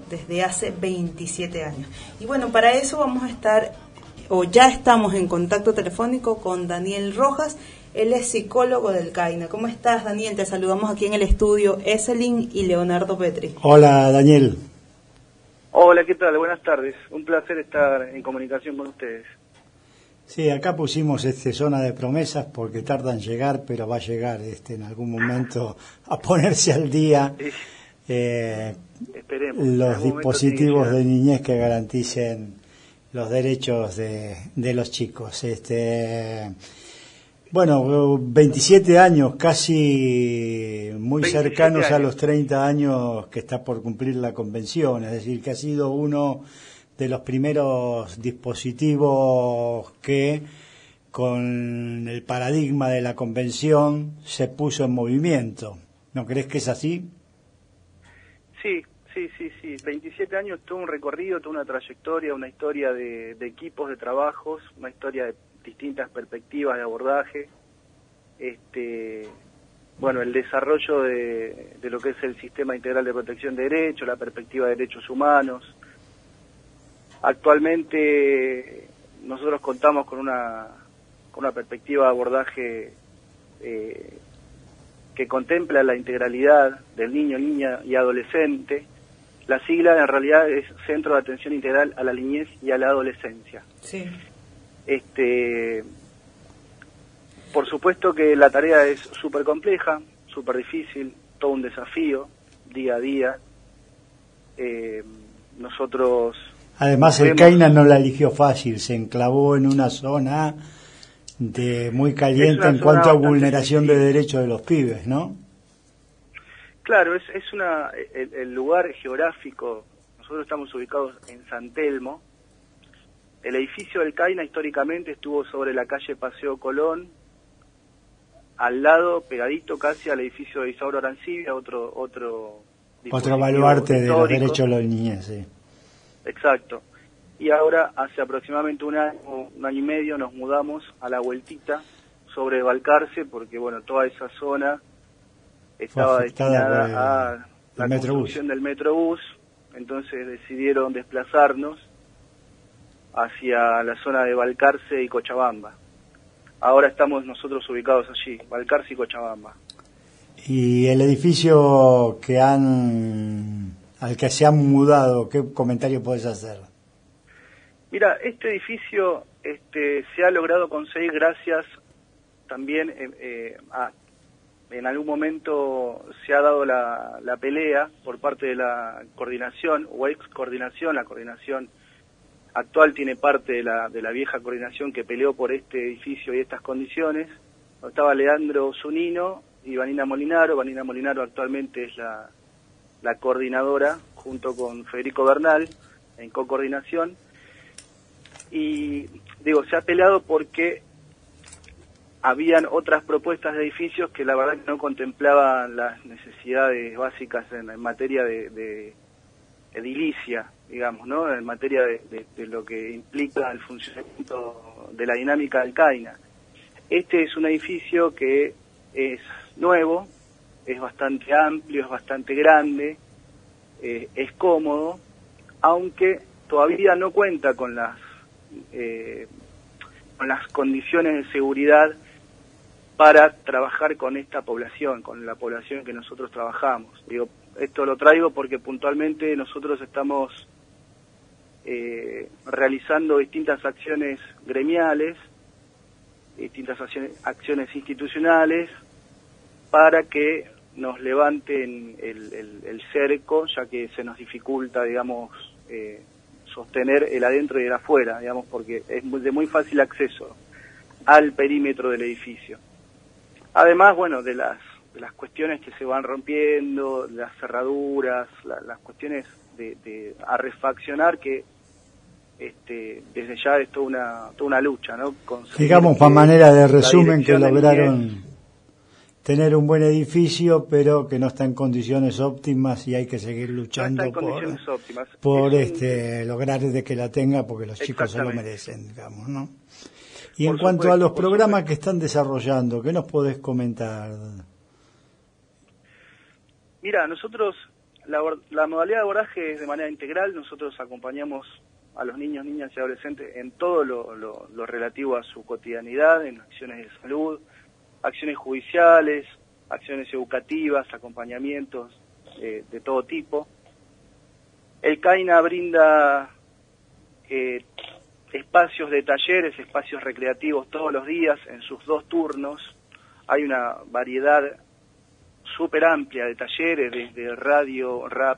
desde hace 27 años. Y bueno, para eso vamos a estar, o ya estamos en contacto telefónico con Daniel Rojas. Él es psicólogo del CAINA. ¿Cómo estás, Daniel? Te saludamos aquí en el estudio Eselin y Leonardo Petri. Hola, Daniel. Hola, ¿qué tal? Buenas tardes. Un placer estar en comunicación con ustedes. Sí, acá pusimos zona de promesas porque tarda en llegar, pero va a llegar en algún momento a ponerse al día Esperemos, los dispositivos de niñez que garanticen los derechos de los chicos. Bueno, 27 años, casi muy cercanos años. a los 30 años que está por cumplir la convención, es decir, que ha sido uno de los primeros dispositivos que con el paradigma de la convención se puso en movimiento. ¿No crees que es así? Sí. 27 años, todo un recorrido, toda una trayectoria, una historia de equipos de trabajos, una historia de distintas perspectivas de abordaje. Bueno, el desarrollo de lo que es el sistema integral de protección de derechos, la perspectiva de derechos humanos. Actualmente nosotros contamos con una perspectiva de abordaje que contempla la integralidad del niño, niña y adolescente. La sigla en realidad es Centro de Atención Integral a la Niñez y a la Adolescencia. Sí. Por supuesto que la tarea es súper compleja, súper difícil, todo un desafío, día a día. Nosotros... Además, el CAINA no la eligió fácil, se enclavó en una zona muy caliente en cuanto a vulneración de derechos de los pibes, ¿no? Claro, es el lugar geográfico. Nosotros estamos ubicados en San Telmo. El edificio del CAINA históricamente estuvo sobre la calle Paseo Colón, al lado, pegadito casi al edificio de Isauro Arancibia, otro baluarte de los histórico. derechos de los niños, sí. Exacto. Y ahora, hace aproximadamente un año y medio, nos mudamos a La Vueltita, sobre Balcarce, porque bueno, toda esa zona estaba destinada a la construcción del Metrobús, entonces decidieron desplazarnos hacia la zona de Balcarce y Cochabamba. Ahora estamos nosotros ubicados allí, Balcarce y Cochabamba. Y el edificio al que se han mudado, ¿qué comentario puedes hacer? Mira, este edificio se ha logrado conseguir gracias también en algún momento se ha dado la pelea por parte de la coordinación o ex coordinación. La coordinación actual tiene parte de la vieja coordinación que peleó por este edificio y estas condiciones. Estaba Leandro Zunino y Vanina Molinaro. Vanina Molinaro actualmente es la coordinadora junto con Federico Bernal en co-coordinación. Y digo, se ha peleado porque habían otras propuestas de edificios que la verdad no contemplaban las necesidades básicas en materia de edilicia, digamos, ¿no? En materia de lo que implica el funcionamiento de la dinámica del CAINA. Este es un edificio que es nuevo, es bastante amplio, es bastante grande, es cómodo, aunque todavía no cuenta con las condiciones de seguridad para trabajar con esta población, con la población que nosotros trabajamos. Digo, esto lo traigo porque puntualmente nosotros estamos realizando distintas acciones gremiales, distintas acciones institucionales para que nos levanten el cerco, ya que se nos dificulta, digamos, sostener el adentro y el afuera, digamos, porque es de muy fácil acceso al perímetro del edificio. Además, bueno, de las cuestiones que se van rompiendo, las cerraduras, las cuestiones de refaccionar que desde ya es toda una lucha, ¿no? Digamos, a manera de resumen, que lograron tener un buen edificio, pero que no está en condiciones óptimas y hay que seguir luchando por lograr de que la tenga, porque los chicos se lo merecen, digamos, ¿no? Y en cuanto a los programas que están desarrollando, ¿qué nos podés comentar? Mira, nosotros la modalidad de abordaje es de manera integral. Nosotros acompañamos a los niños, niñas y adolescentes en todo lo relativo a su cotidianidad, en acciones de salud, acciones judiciales, acciones educativas, acompañamientos de todo tipo. El CAINA brinda espacios de talleres, espacios recreativos todos los días en sus 2 turnos. Hay una variedad súper amplia de talleres, desde radio, rap,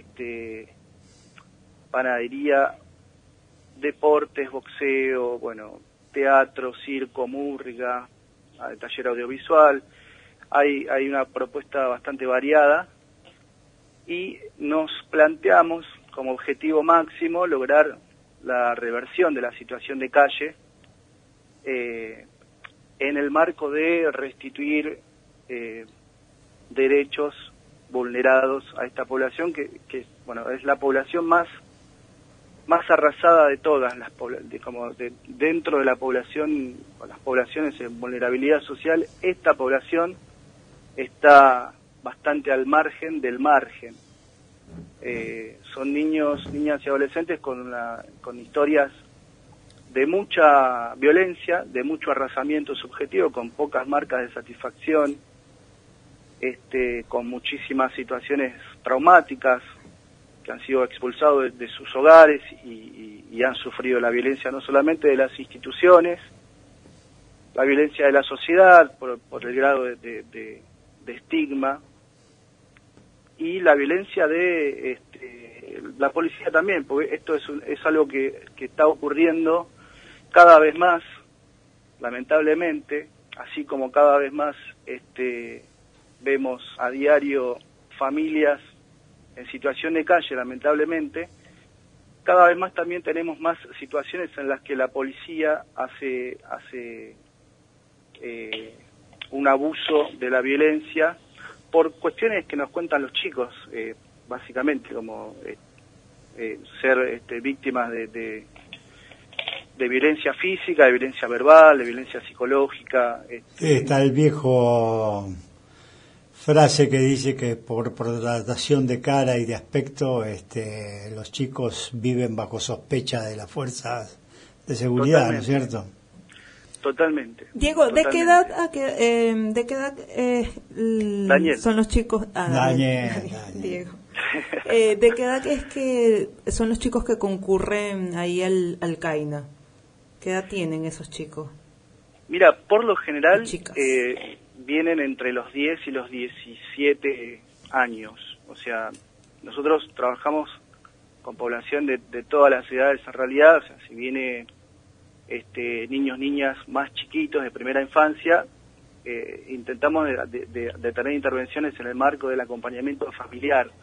panadería, deportes, boxeo, teatro, circo, murga, taller audiovisual. Hay una propuesta bastante variada y nos planteamos como objetivo máximo lograr la reversión de la situación de calle en el marco de restituir derechos vulnerados a esta población que es la población más arrasada de todas las dentro de la población, o las poblaciones en vulnerabilidad social. Esta población está bastante al margen del margen. Son niños, niñas y adolescentes con historias de mucha violencia, de mucho arrasamiento subjetivo, con pocas marcas de satisfacción, con muchísimas situaciones traumáticas, que han sido expulsados de sus hogares y han sufrido la violencia no solamente de las instituciones, la violencia de la sociedad por el grado de estigma, y la violencia de la policía también, porque esto es algo que está ocurriendo cada vez más, lamentablemente, así como cada vez más vemos a diario familias en situación de calle, lamentablemente. Cada vez más también tenemos más situaciones en las que la policía hace un abuso de la violencia por cuestiones que nos cuentan los chicos, básicamente, como ser víctimas de violencia física, de violencia verbal, de violencia psicológica. Está el viejo frase que dice que por tratación de cara y de aspecto los chicos viven bajo sospecha de las fuerzas de seguridad. Totalmente. ¿No es cierto? Totalmente. Diego, totalmente. ¿De qué edad Daniel. son los chicos? Daniel. Diego. ¿De qué edad es que son los chicos que concurren ahí al CAINA? ¿Qué edad tienen esos chicos? Mira, por lo general vienen entre los 10 y los 17 años. O sea, nosotros trabajamos con población de todas las edades en realidad. O sea, si viene niños, niñas más chiquitos de primera infancia, intentamos de tener intervenciones en el marco del acompañamiento familiar.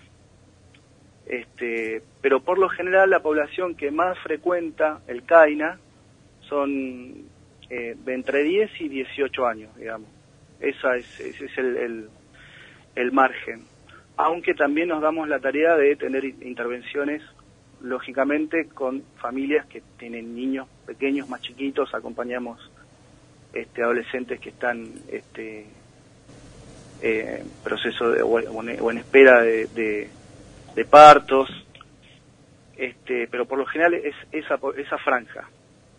Pero por lo general la población que más frecuenta el CAINA son de entre 10 y 18 años, digamos. Ese es el margen. Aunque también nos damos la tarea de tener intervenciones, lógicamente, con familias que tienen niños pequeños, más chiquitos. Acompañamos adolescentes que están proceso o en espera de partos, pero por lo general es esa franja.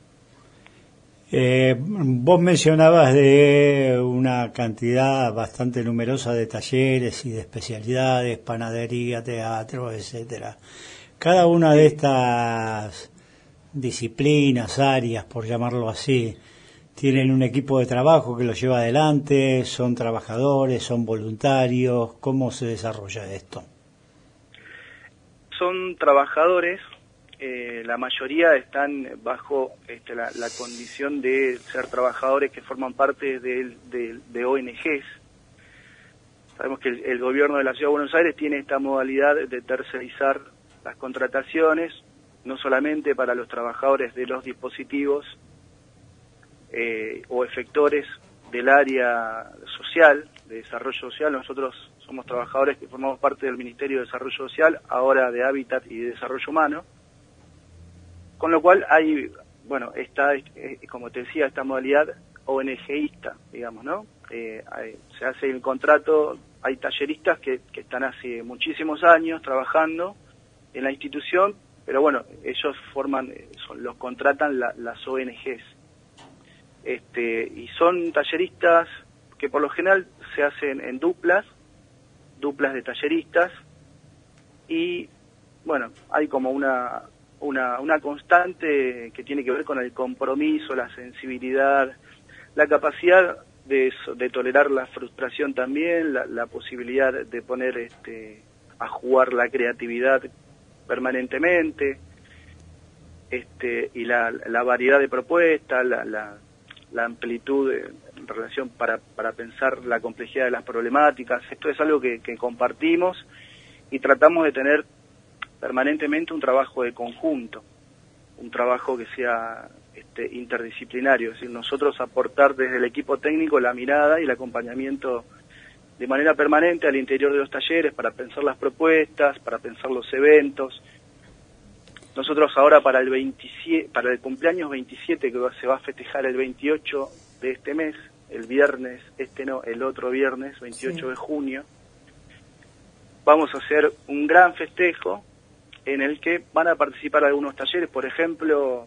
Vos mencionabas de una cantidad bastante numerosa de talleres y de especialidades, panadería, teatro, etcétera. Cada una de estas disciplinas, áreas, por llamarlo así, tienen un equipo de trabajo que los lleva adelante, son trabajadores, son voluntarios. ¿Cómo se desarrolla esto? Son trabajadores. La mayoría están bajo la condición de ser trabajadores que forman parte de ONGs. Sabemos que el gobierno de la Ciudad de Buenos Aires tiene esta modalidad de tercerizar las contrataciones, no solamente para los trabajadores de los dispositivos o efectores del área social, de desarrollo social. Nosotros somos trabajadores que formamos parte del Ministerio de Desarrollo Social, ahora de Hábitat y de Desarrollo Humano. Con lo cual está, como te decía, esta modalidad ONGista, digamos, ¿no? Se hace el contrato hay talleristas que están hace muchísimos años trabajando en la institución, pero bueno, ellos los contratan las ONGs. Y son talleristas que por lo general se hacen en duplas de talleristas, y bueno, hay como una constante que tiene que ver con el compromiso, la sensibilidad, la capacidad de tolerar la frustración también, la posibilidad de poner a jugar la creatividad permanentemente, y la variedad de propuestas, la amplitud en relación para pensar la complejidad de las problemáticas. Esto es algo que compartimos y tratamos de tener permanentemente un trabajo de conjunto, un trabajo que sea interdisciplinario, es decir, nosotros aportar desde el equipo técnico la mirada y el acompañamiento de manera permanente al interior de los talleres para pensar las propuestas, para pensar los eventos. Nosotros ahora para el cumpleaños 27, que se va a festejar el 28 de este mes, el viernes, el otro viernes, 28 de junio, vamos a hacer un gran festejo en el que van a participar algunos talleres. Por ejemplo,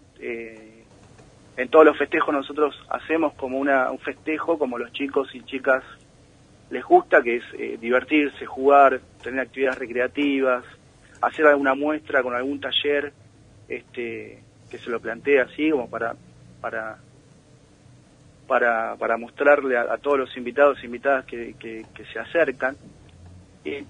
en todos los festejos nosotros hacemos como un festejo como los chicos y chicas les gusta, que es divertirse, jugar, tener actividades recreativas, hacer alguna muestra con algún taller que se lo plantea así como para mostrarle a todos los invitados e invitadas que se acercan. Y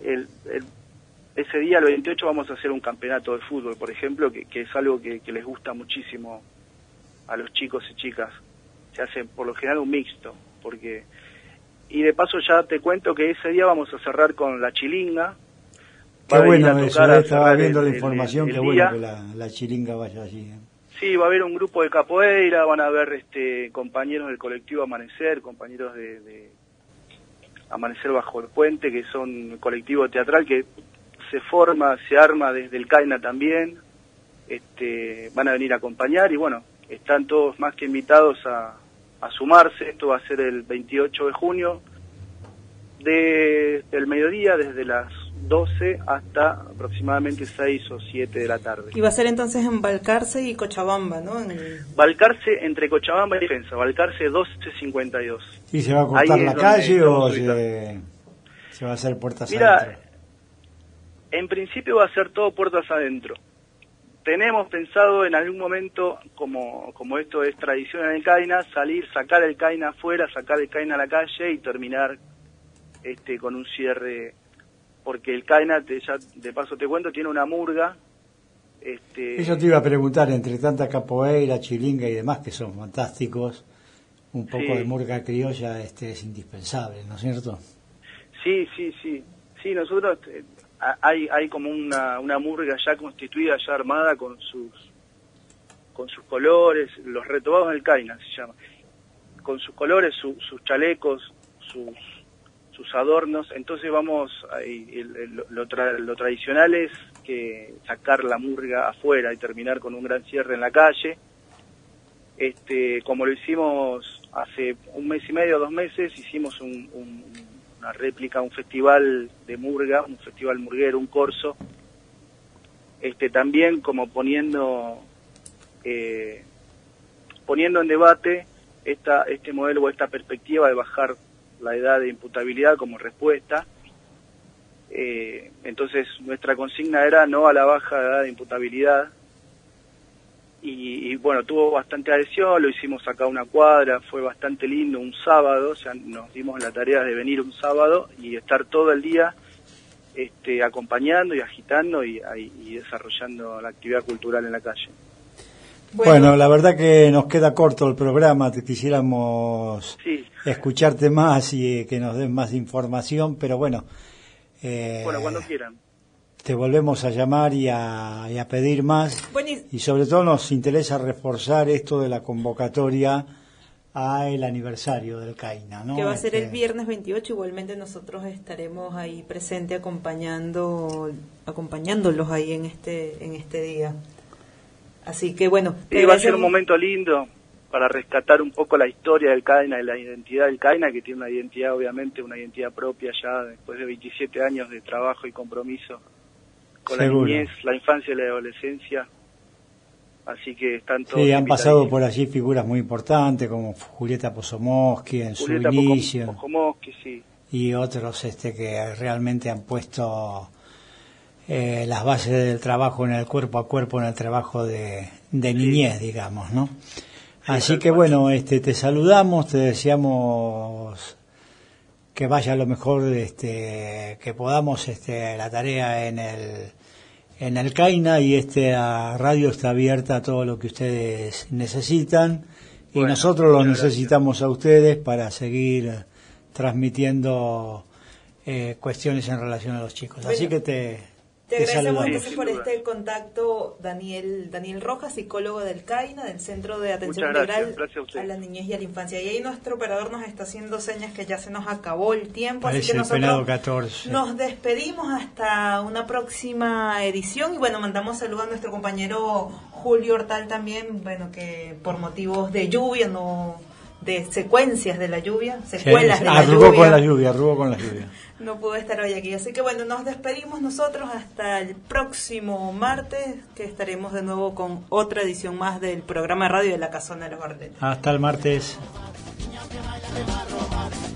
ese día, el 28, vamos a hacer un campeonato de fútbol, por ejemplo, que es algo que les gusta muchísimo a los chicos y chicas. Se hace por lo general un mixto, y de paso ya te cuento que ese día vamos a cerrar con la chilinga. Qué bueno eso, estaba viendo la información, qué bueno que la chilinga vaya allí. Sí, va a haber un grupo de capoeira, van a haber compañeros del colectivo Amanecer, compañeros de Amanecer Bajo el Puente, que son un colectivo teatral que se arma desde el CAINA también, van a venir a acompañar, y bueno, están todos más que invitados a sumarse. Esto va a ser el 28 de junio, desde el mediodía, desde las 12 hasta aproximadamente 6 o 7 de la tarde. Y va a ser entonces en Balcarce y Cochabamba, ¿no? Balcarce, entre Cochabamba y Defensa, Balcarce 1252. ¿Y se va a cortar la calle o se va a hacer puertas adentro? Mira, en principio va a ser todo puertas adentro. Tenemos pensado en algún momento, como esto es tradición en el CAINA, sacar el CAINA afuera, sacar el CAINA a la calle y terminar con un cierre, porque el CAINA, ya de paso te cuento, tiene una murga. Eso te iba a preguntar, entre tanta capoeira, chilinga y demás, que son fantásticos, un poco de murga criolla es indispensable, ¿no es cierto? Sí, nosotros hay como una murga ya constituida, ya armada con sus colores, los retobados del CAINA se llama, con sus colores, sus chalecos, sus adornos. Entonces lo tradicional es que sacar la murga afuera y terminar con un gran cierre en la calle. Como lo hicimos hace un mes y medio, 2 meses, hicimos una réplica, un festival de murga, un festival murguero, un corso, también como poniendo en debate este modelo o esta perspectiva de bajar la edad de imputabilidad como respuesta. Entonces nuestra consigna era no a la baja edad de imputabilidad, y bueno, tuvo bastante adhesión, lo hicimos acá a una cuadra, fue bastante lindo, un sábado, o sea, nos dimos la tarea de venir un sábado y estar todo el día acompañando y agitando y desarrollando la actividad cultural en la calle. Bueno, la verdad que nos queda corto el programa, te quisiéramos escucharte más y que nos den más información, pero bueno. Cuando quieran. Te volvemos a llamar y a pedir más. Y sobre todo nos interesa reforzar esto de la convocatoria al aniversario del CAINA, ¿no? Que va a ser el viernes 28, igualmente nosotros estaremos ahí presentes acompañándolos ahí en este día. Así que bueno. Va a ser un momento lindo. para rescatar un poco la historia del CAINA y la identidad del CAINA, que tiene una identidad, obviamente, una identidad propia ya después de 27 años de trabajo y compromiso con la niñez, la infancia y la adolescencia. Así que están todos... Sí, han pasado por allí figuras muy importantes como Julieta Pozomoski en su inicio. Pozomoski, sí. Y otros que realmente han puesto las bases del trabajo en el cuerpo a cuerpo, en el trabajo de niñez, digamos, ¿no? Sí, así que bueno, te saludamos, te deseamos que vaya lo mejor, que podamos la tarea en el CAINA, y esta radio está abierta a todo lo que ustedes necesitan, y nosotros los necesitamos a ustedes para seguir transmitiendo cuestiones en relación a los chicos. Así que te agradecemos entonces por este contacto, Daniel Rojas, psicólogo del CAINA, del Centro de Atención Integral a la Niñez y a la Infancia. Y ahí nuestro operador nos está haciendo señas que ya se nos acabó el tiempo. Parece así que nosotros 14. Nos despedimos hasta una próxima edición. Y bueno, mandamos saludos a nuestro compañero Julio Hortal también, bueno, que por motivos de lluvia, de secuencias de la lluvia, secuelas de la lluvia. Arrugó con la lluvia. No pudo estar hoy aquí. Así que bueno, nos despedimos nosotros hasta el próximo martes, que estaremos de nuevo con otra edición más del programa de radio de La Casona de los Bardeles. Hasta el martes.